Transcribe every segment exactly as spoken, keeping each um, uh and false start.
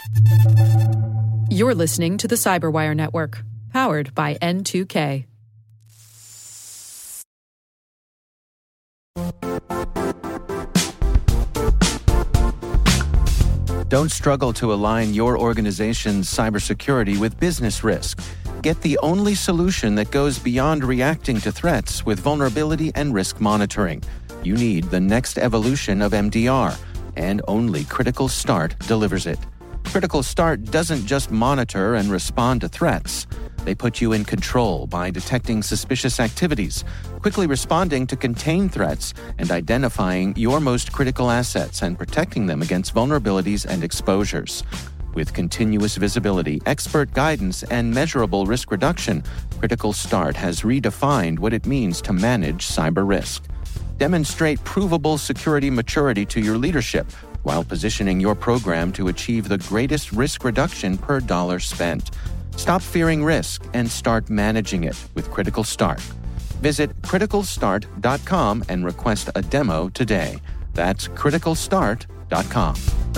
You're listening to the Cyberwire Network, powered by N two K. Don't struggle to align your organization's cybersecurity with business risk. Get the only solution that goes beyond reacting to threats with vulnerability and risk monitoring. You need the next evolution of M D R, and only Critical Start delivers it. Critical Start doesn't just monitor and respond to threats. They put you in control by detecting suspicious activities, quickly responding to contain threats, and identifying your most critical assets and protecting them against vulnerabilities and exposures. With continuous visibility, expert guidance, and measurable risk reduction, Critical Start has redefined what it means to manage cyber risk. Demonstrate provable security maturity to your leadership while positioning your program to achieve the greatest risk reduction per dollar spent. Stop fearing risk and start managing it with Critical Start. Visit critical start dot com and request a demo today. That's critical start dot com.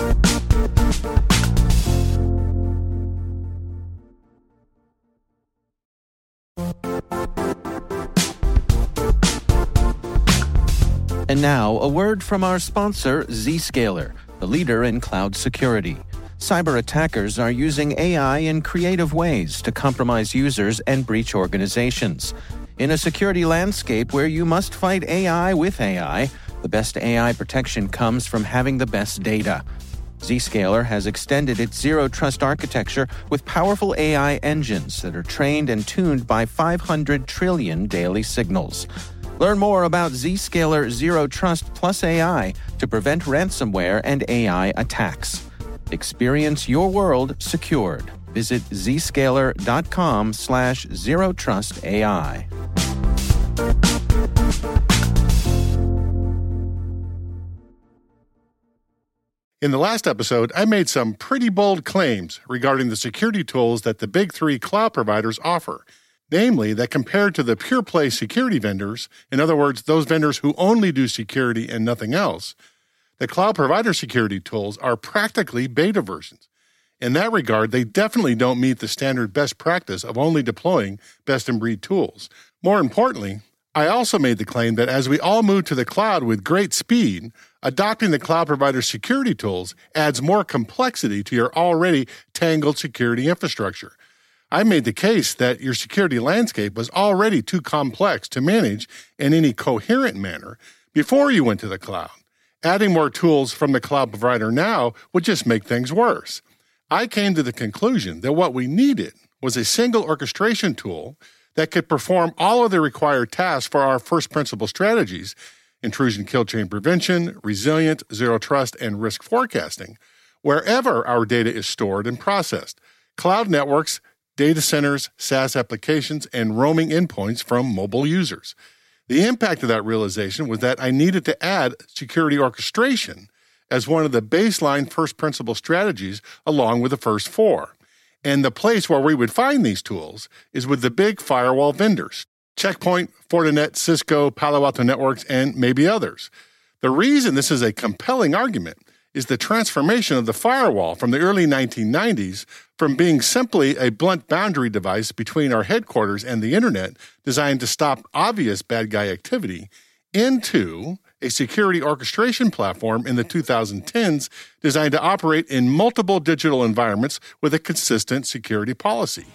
And now, a word from our sponsor, Zscaler, the leader in cloud security. Cyber attackers are using A I in creative ways to compromise users and breach organizations. In a security landscape where you must fight A I with A I, the best A I protection comes from having the best data. Zscaler has extended its Zero Trust architecture with powerful A I engines that are trained and tuned by five hundred trillion daily signals. Learn more about Zscaler Zero Trust Plus A I to prevent ransomware and A I attacks. Experience your world secured. Visit zscaler.com slash zero trust AI. In the last episode, I made some pretty bold claims regarding the security tools that the big three cloud providers offer. Namely, that compared to the pure-play security vendors, in other words, those vendors who only do security and nothing else, the cloud provider security tools are practically beta versions. In that regard, they definitely don't meet the standard best practice of only deploying best-in-breed tools. More importantly, I also made the claim that as we all move to the cloud with great speed, adopting the cloud provider security tools adds more complexity to your already tangled security infrastructure. I made the case that your security landscape was already too complex to manage in any coherent manner before you went to the cloud. Adding more tools from the cloud provider now would just make things worse. I came to the conclusion that what we needed was a single orchestration tool that could perform all of the required tasks for our first principle strategies, intrusion kill chain prevention, resilient, zero trust, and risk forecasting, wherever our data is stored and processed. Cloud networks, data centers, SaaS applications, and roaming endpoints from mobile users. The impact of that realization was that I needed to add security orchestration as one of the baseline first principle strategies along with the first four. And the place where we would find these tools is with the big firewall vendors, Check Point, Fortinet, Cisco, Palo Alto Networks, and maybe others. The reason this is a compelling argument is the transformation of the firewall from the early nineteen nineties from being simply a blunt boundary device between our headquarters and the internet designed to stop obvious bad guy activity into a security orchestration platform in the twenty tens designed to operate in multiple digital environments with a consistent security policy.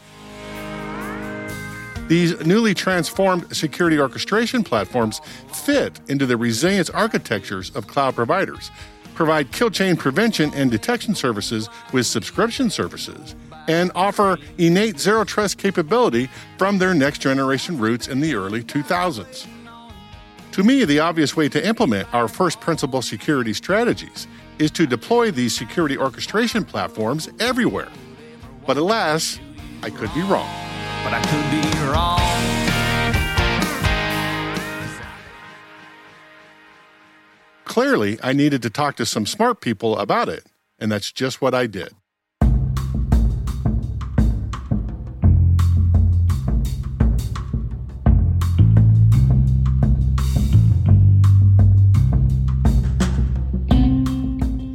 These newly transformed security orchestration platforms fit into the resilience architectures of cloud providers, provide kill chain prevention and detection services with subscription services, and offer innate zero trust capability from their next generation roots in the early two thousands. To me, the obvious way to implement our first principle security strategies is to deploy these security orchestration platforms everywhere. But alas, I could be wrong. But I could be wrong. Clearly, I needed to talk to some smart people about it, and that's just what I did.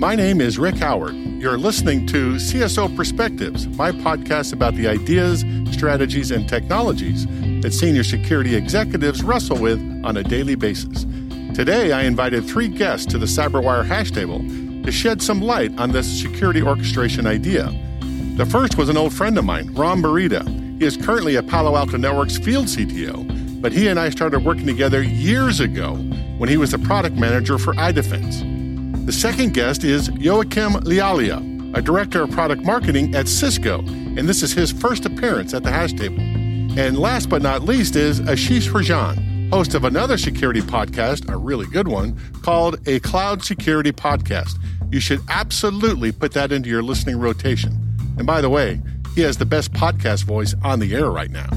My name is Rick Howard. You're listening to C S O Perspectives, my podcast about the ideas, strategies, and technologies that senior security executives wrestle with on a daily basis. Today, I invited three guests to the CyberWire hash table to shed some light on this security orchestration idea. The first was an old friend of mine, Ram Barita. He is currently at Palo Alto Networks field C T O, but he and I started working together years ago when he was the product manager for iDefense. The second guest is Joachim Lialia, a director of product marketing at Cisco, and this is his first appearance at the hash table. And last but not least is Ashish Rajan, host of another security podcast, a really good one, called A Cloud Security Podcast. You should absolutely put that into your listening rotation. And by the way, he has the best podcast voice on the air right now.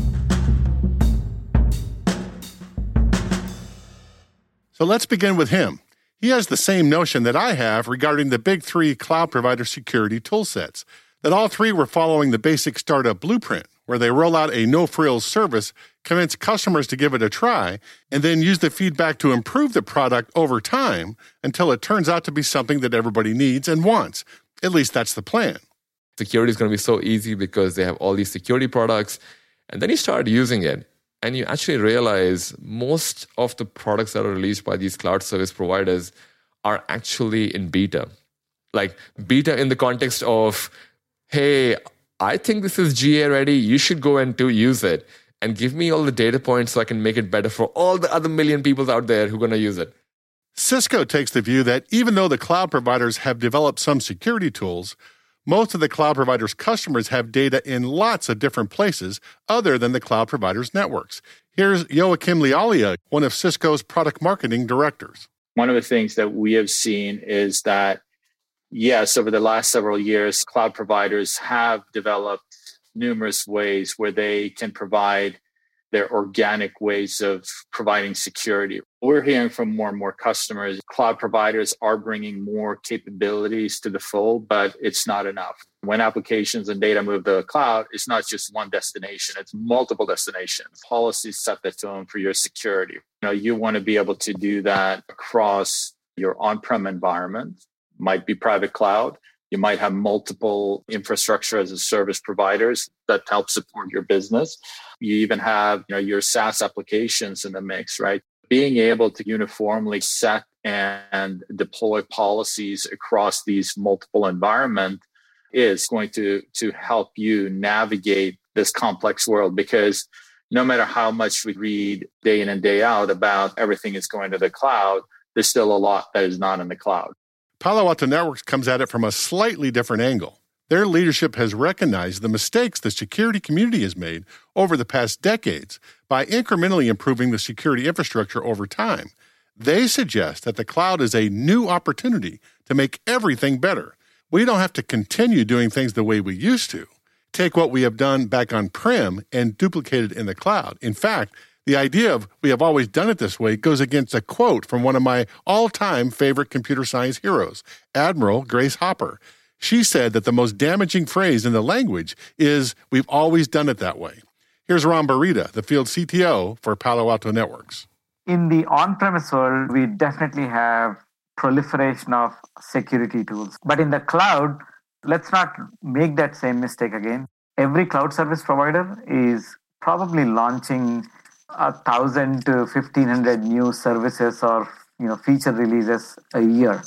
So let's begin with him. He has the same notion that I have regarding the big three cloud provider security toolsets, that all three were following the basic startup blueprint, where they roll out a no-frills service, convince customers to give it a try, and then use the feedback to improve the product over time until it turns out to be something that everybody needs and wants. At least that's the plan. Security is going to be so easy because they have all these security products. And then you start using it. And you actually realize most of the products that are released by these cloud service providers are actually in beta. Like beta in the context of, hey, I think this is G A ready. You should go and do use it. And give me all the data points so I can make it better for all the other million people out there who are going to use it. Cisco takes the view that even though the cloud providers have developed some security tools, most of the cloud providers' customers have data in lots of different places other than the cloud providers' networks. Here's Joachim Lialia, one of Cisco's product marketing directors. One of the things that we have seen is that, yes, over the last several years, cloud providers have developed numerous ways where they can provide their organic ways of providing security. We're hearing from more and more customers, cloud providers are bringing more capabilities to the fold, but it's not enough. When applications and data move to the cloud, it's not just one destination, it's multiple destinations. Policies set the tone for your security. You know, you want to be able to do that across your on-prem environment, might be private cloud. You might have multiple infrastructure as a service providers that help support your business. You even have, you know, your SaaS applications in the mix, right? Being able to uniformly set and deploy policies across these multiple environments is going to, to help you navigate this complex world, because no matter how much we read day in and day out about everything is going to the cloud, there's still a lot that is not in the cloud. Palo Alto Networks comes at it from a slightly different angle. Their leadership has recognized the mistakes the security community has made over the past decades by incrementally improving the security infrastructure over time. They suggest that the cloud is a new opportunity to make everything better. We don't have to continue doing things the way we used to. Take what we have done back on-prem and duplicate it in the cloud. In fact, the idea of we have always done it this way goes against a quote from one of my all-time favorite computer science heroes, Admiral Grace Hopper. She said that the most damaging phrase in the language is, we've always done it that way. Here's Ram Barita, the field C T O for Palo Alto Networks. In the on-premise world, we definitely have proliferation of security tools. But in the cloud, let's not make that same mistake again. Every cloud service provider is probably launching a thousand to fifteen hundred new services or you know feature releases a year.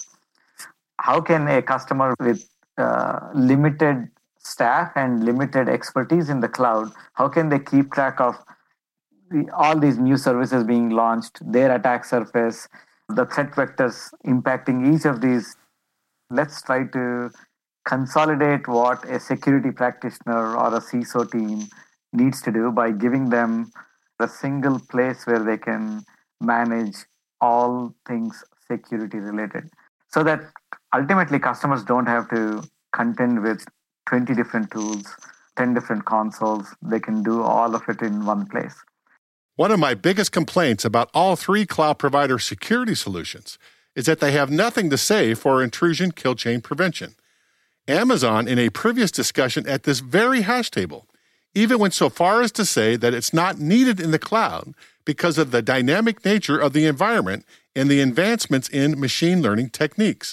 How can a customer with uh, limited staff and limited expertise in the cloud, how can they keep track of the, all these new services being launched, their attack surface, the threat vectors impacting each of these? Let's try to consolidate what a security practitioner or a C I S O team needs to do by giving them a single place where they can manage all things security related, so that ultimately customers don't have to contend with twenty different tools, ten different consoles. They can do all of it in one place. One of my biggest complaints about all three cloud provider security solutions is that they have nothing to say for intrusion kill chain prevention. Amazon, in a previous discussion at this very hash table, even went so far as to say that it's not needed in the cloud because of the dynamic nature of the environment and the advancements in machine learning techniques.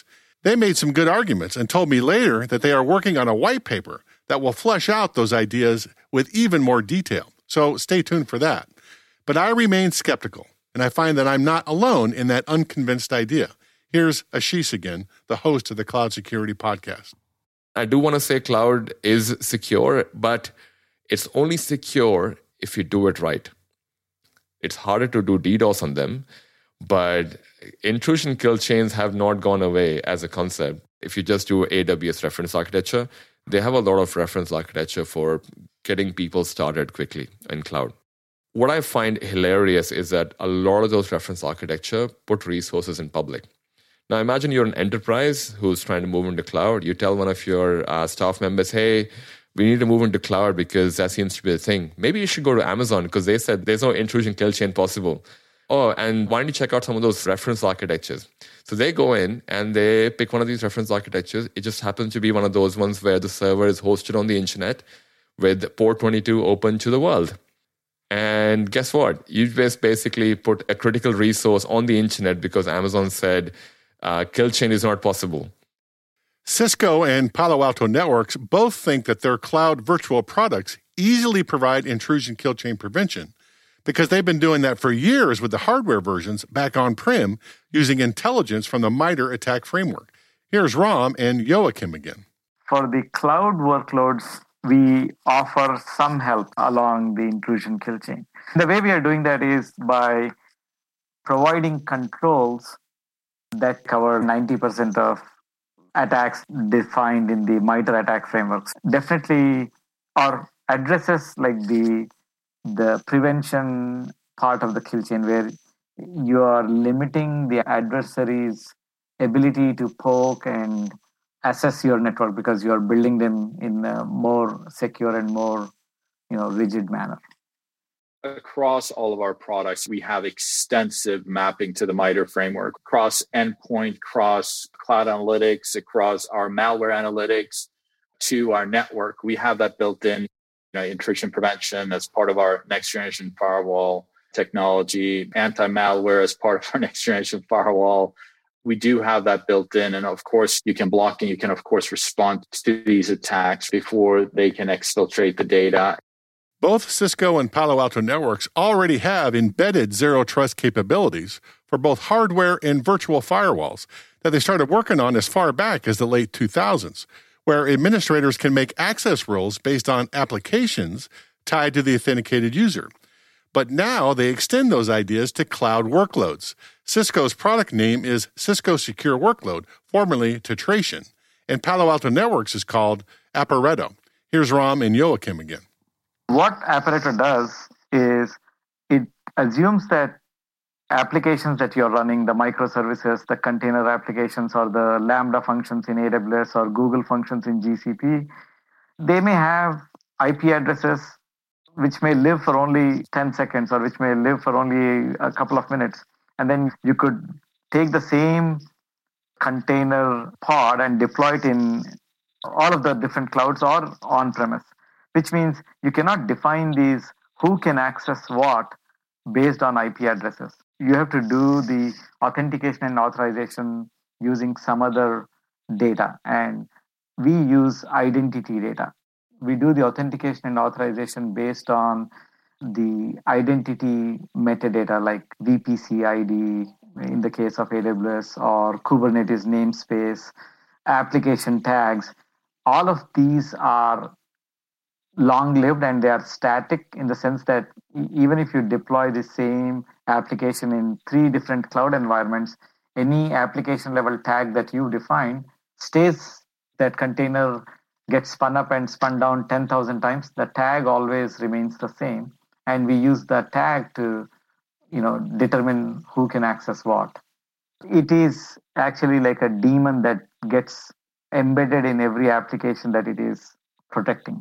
They made some good arguments and told me later that they are working on a white paper that will flesh out those ideas with even more detail. So stay tuned for that. But I remain skeptical, and I find that I'm not alone in that unconvinced idea. Here's Ashish again, the host of the Cloud Security Podcast. I do want to say cloud is secure, but it's only secure if you do it right. It's harder to do DDoS on them, but intrusion kill chains have not gone away as a concept. If you just do A W S reference architecture, they have a lot of reference architecture for getting people started quickly in cloud. What I find hilarious is that a lot of those reference architecture put resources in public. Now imagine you're an enterprise who's trying to move into cloud. You tell one of your uh, staff members, hey, we need to move into cloud because that seems to be the thing. Maybe you should go to Amazon because they said there's no intrusion kill chain possible. Oh, and why don't you check out some of those reference architectures? So they go in and they pick one of these reference architectures. It just happens to be one of those ones where the server is hosted on the internet with port twenty-two open to the world. And guess what? You just basically put a critical resource on the internet because Amazon said uh, kill chain is not possible. Cisco and Palo Alto Networks both think that their cloud virtual products easily provide intrusion kill chain prevention because they've been doing that for years with the hardware versions back on-prem using intelligence from the MITRE ATT&CK framework. Here's Ram and Joachim again. For the cloud workloads, we offer some help along the intrusion kill chain. The way we are doing that is by providing controls that cover ninety percent of attacks defined in the MITRE ATT&CK frameworks. Definitely, or addresses like the the prevention part of the kill chain where you are limiting the adversary's ability to poke and assess your network because you are building them in a more secure and more, you know, rigid manner. Across all of our products, we have extensive mapping to the MITRE framework across endpoint, across cloud analytics, across our malware analytics to our network. We have that built in, you know, intrusion prevention as part of our next generation firewall technology, anti-malware as part of our next generation firewall. We do have that built in. And of course, you can block and you can, of course, respond to these attacks before they can exfiltrate the data. Both Cisco and Palo Alto Networks already have embedded zero trust capabilities for both hardware and virtual firewalls that they started working on as far back as the late two thousands, where administrators can make access rules based on applications tied to the authenticated user. But now they extend those ideas to cloud workloads. Cisco's product name is Cisco Secure Workload, formerly Tetration, and Palo Alto Networks is called Aporeto. Here's Ram and Joachim again. What Aporeto does is it assumes that applications that you're running, the microservices, the container applications, or the Lambda functions in A W S or Google functions in G C P, they may have I P addresses which may live for only ten seconds or which may live for only a couple of minutes. And then you could take the same container pod and deploy it in all of the different clouds or on-premise, which means you cannot define these who can access what based on I P addresses. You have to do the authentication and authorization using some other data. And we use identity data. We do the authentication and authorization based on the identity metadata like V P C I D in the case of A W S or Kubernetes namespace, application tags. All of these are long-lived and they are static in the sense that even if you deploy the same application in three different cloud environments, any application level tag that you define stays. That container gets spun up and spun down ten thousand times. The tag always remains the same. And we use the tag to, you know, determine who can access what. It is actually like a daemon that gets embedded in every application that it is protecting.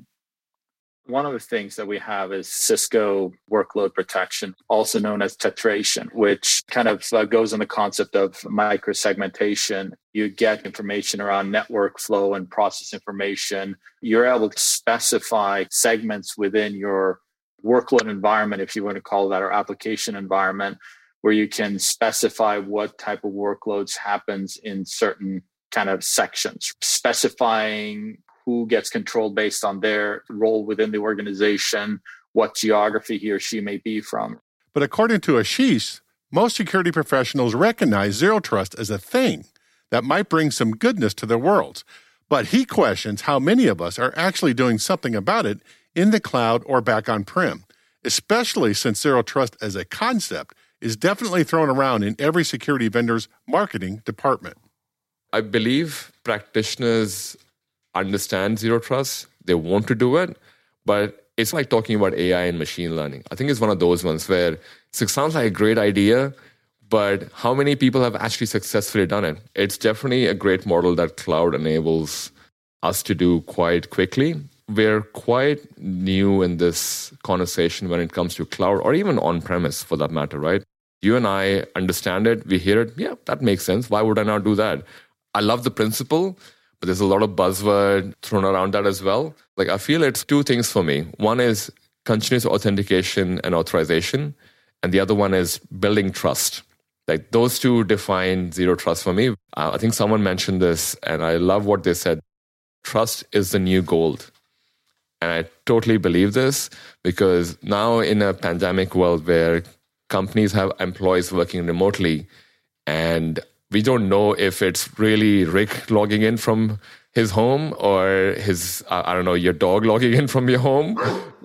One of the things that we have is Cisco Workload Protection, also known as Tetration, which kind of uh, goes on the concept of microsegmentation. You get information around network flow and process information. You're able to specify segments within your workload environment, if you want to call that, or application environment, where you can specify what type of workloads happens in certain kind of sections, specifying who gets controlled based on their role within the organization, what geography he or she may be from. But according to Ashish, most security professionals recognize zero trust as a thing that might bring some goodness to their worlds. But he questions how many of us are actually doing something about it in the cloud or back on-prem, especially since zero trust as a concept is definitely thrown around in every security vendor's marketing department. I believe practitioners understand zero trust. They want to do it, but it's like talking about A I and machine learning. I think it's one of those ones where it sounds like a great idea, but how many people have actually successfully done it? It's definitely a great model that cloud enables us to do quite quickly. We're quite new in this conversation when it comes to cloud or even on-premise for that matter, right? You and I understand it. We hear it. Yeah, that makes sense. Why would I not do that? I love the principle, but there's a lot of buzzword thrown around that as well. Like, I feel it's two things for me. One is continuous authentication and authorization, and the other one is building trust. Like, those two define zero trust for me. Uh, I think someone mentioned this, and I love what they said. Trust is the new gold. And I totally believe this because now in a pandemic world where companies have employees working remotely and we don't know if it's really Rick logging in from his home or his, uh, I don't know, your dog logging in from your home.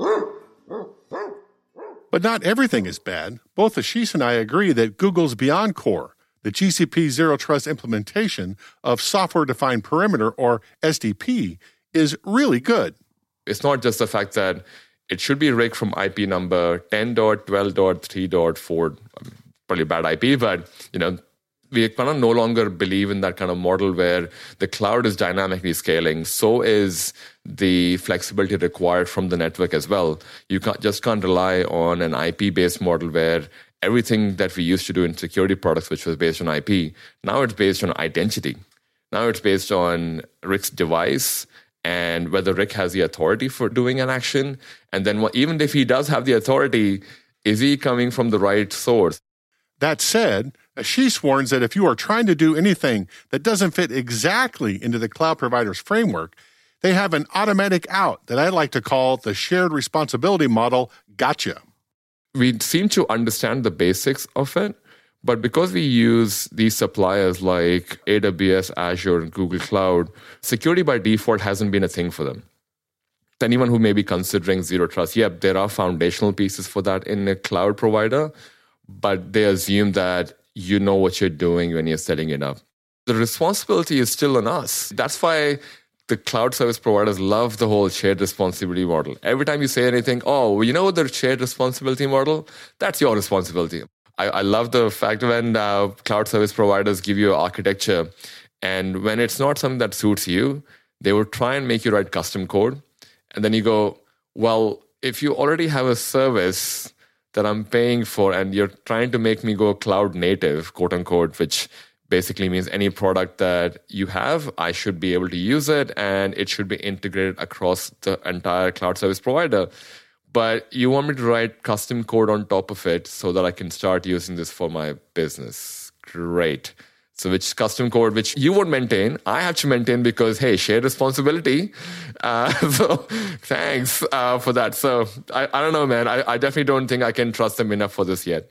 But not everything is bad. Both Ashish and I agree that Google's BeyondCorp, the G C P Zero Trust implementation of Software-Defined Perimeter, or S D P, is really good. It's not just the fact that it should be Rick from I P number ten dot twelve dot three dot four, probably bad I P, but you know, we kind of no longer believe in that kind of model where the cloud is dynamically scaling. So is the flexibility required from the network as well. You can't, just can't rely on an I P-based model where everything that we used to do in security products, which was based on I P, now it's based on identity. Now it's based on Rick's device and whether Rick has the authority for doing an action. And then what, even if he does have the authority, is he coming from the right source? That said, Ashish warns that if you are trying to do anything that doesn't fit exactly into the cloud provider's framework, they have an automatic out that I like to call the shared responsibility model gotcha. We seem to understand the basics of it, but because we use these suppliers like A W S, Azure, and Google Cloud, security by default hasn't been a thing for them. Anyone who may be considering zero trust, yep, there are foundational pieces for that in a cloud provider, but they assume that you know what you're doing when you're setting it up. The responsibility is still on us. That's why the cloud service providers love the whole shared responsibility model. Every time you say anything, oh, you know the shared responsibility model? That's your responsibility. I, I love the fact when uh, cloud service providers give you architecture, and when it's not something that suits you, they will try and make you write custom code. And then you go, well, if you already have a service that I'm paying for and you're trying to make me go cloud native, quote unquote, which basically means any product that you have, I should be able to use it and it should be integrated across the entire cloud service provider. But you want me to write custom code on top of it so that I can start using this for my business. Great. So which custom code, which you won't maintain, I have to maintain because, hey, shared responsibility. Uh, so thanks uh, for that. So I, I don't know, man. I, I definitely don't think I can trust them enough for this yet.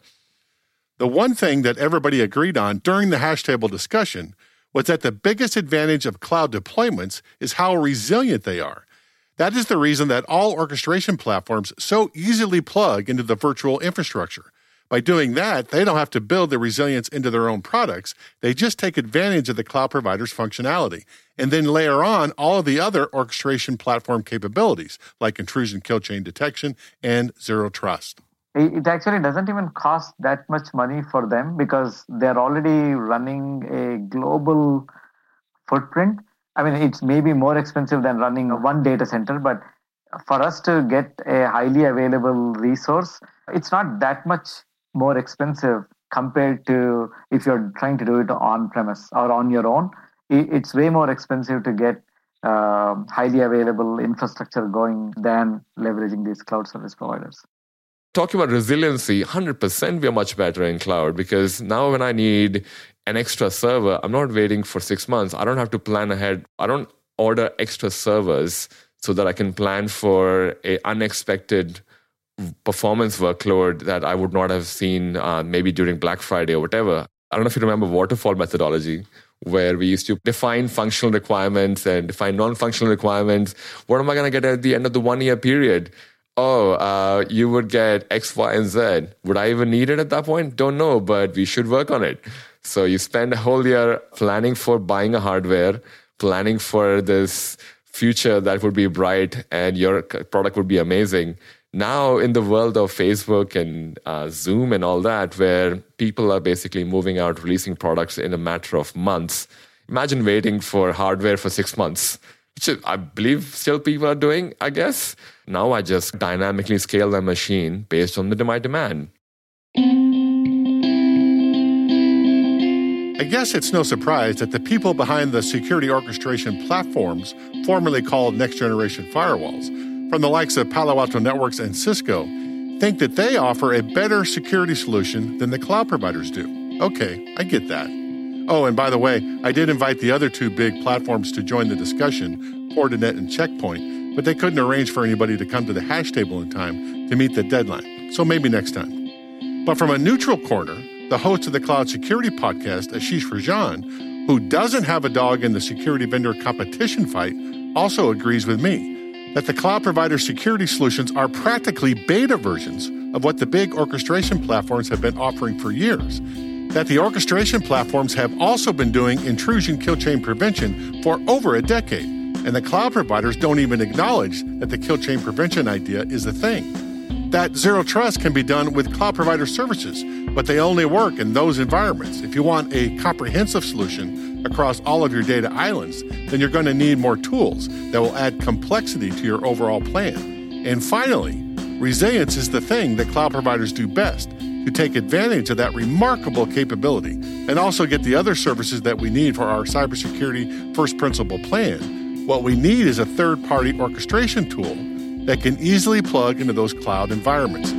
The one thing that everybody agreed on during the hash table discussion was that the biggest advantage of cloud deployments is how resilient they are. That is the reason that all orchestration platforms so easily plug into the virtual infrastructure. By doing that, they don't have to build the resilience into their own products. They just take advantage of the cloud provider's functionality and then layer on all of the other orchestration platform capabilities like intrusion kill chain detection and zero trust. It actually doesn't even cost that much money for them because they're already running a global footprint. I mean, it's maybe more expensive than running one data center, but for us to get a highly available resource, it's not that much more expensive compared to if you're trying to do it on-premise or on your own. It's way more expensive to get uh, highly available infrastructure going than leveraging these cloud service providers. Talking about resiliency, one hundred percent we are much better in cloud because now when I need an extra server, I'm not waiting for six months. I don't have to plan ahead. I don't order extra servers so that I can plan for an unexpected performance workload that I would not have seen uh, maybe during Black Friday or whatever. I don't know if you remember waterfall methodology, where we used to define functional requirements and define non-functional requirements. What am I going to get at the end of the one-year period? Oh, uh, you would get X, Y, and Z. Would I even need it at that point? Don't know, but we should work on it. So you spend a whole year planning for buying a hardware, planning for this future that would be bright and your product would be amazing. Now in the world of Facebook and uh, Zoom and all that, where people are basically moving out, releasing products in a matter of months, imagine waiting for hardware for six months, which I believe still people are doing, I guess. Now I just dynamically scale the machine based on the, my demand. I guess it's no surprise that the people behind the security orchestration platforms, formerly called next-generation firewalls, from the likes of Palo Alto Networks and Cisco, think that they offer a better security solution than the cloud providers do. Okay, I get that. Oh, and by the way, I did invite the other two big platforms to join the discussion, Fortinet and Checkpoint, but they couldn't arrange for anybody to come to the hash table in time to meet the deadline. So maybe next time. But from a neutral corner, the host of the Cloud Security Podcast, Ashish Rajan, who doesn't have a dog in the security vendor competition fight, also agrees with me that the cloud provider security solutions are practically beta versions of what the big orchestration platforms have been offering for years, that the orchestration platforms have also been doing intrusion kill chain prevention for over a decade, and the cloud providers don't even acknowledge that the kill chain prevention idea is a thing. That zero trust can be done with cloud provider services, but they only work in those environments. If you want a comprehensive solution across all of your data islands, then you're going to need more tools that will add complexity to your overall plan. And finally, resilience is the thing that cloud providers do best to take advantage of that remarkable capability and also get the other services that we need for our cybersecurity first principle plan. What we need is a third-party orchestration tool that can easily plug into those cloud environments.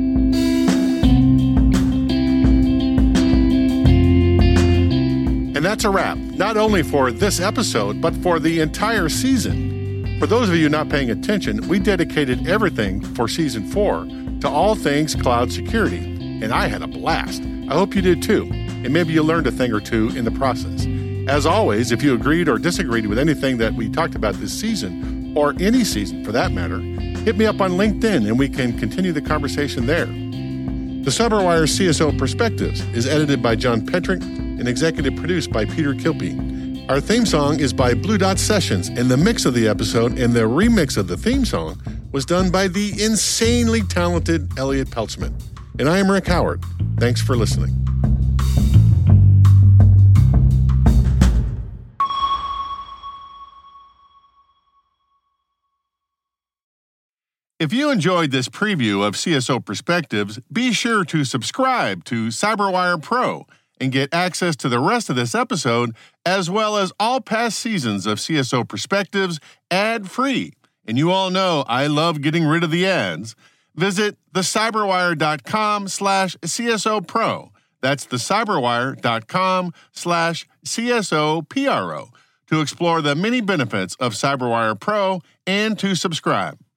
And that's a wrap, not only for this episode, but for the entire season. For those of you not paying attention, we dedicated everything for season four to all things cloud security, and I had a blast. I hope you did too, and maybe you learned a thing or two in the process. As always, if you agreed or disagreed with anything that we talked about this season, or any season for that matter, hit me up on LinkedIn and we can continue the conversation there. The CyberWire C S O Perspectives is edited by John Petrick and executive produced by Peter Kilpie. Our theme song is by Blue Dot Sessions, and the mix of the episode and the remix of the theme song was done by the insanely talented Elliot Peltzman. And I am Rick Howard. Thanks for listening. If you enjoyed this preview of C S O Perspectives, be sure to subscribe to CyberWire Pro and get access to the rest of this episode, as well as all past seasons of C S O Perspectives ad-free. And you all know I love getting rid of the ads. Visit thecyberwire.com slash CSO Pro. That's thecyberwire.com slash CSO PRO to explore the many benefits of CyberWire Pro and to subscribe.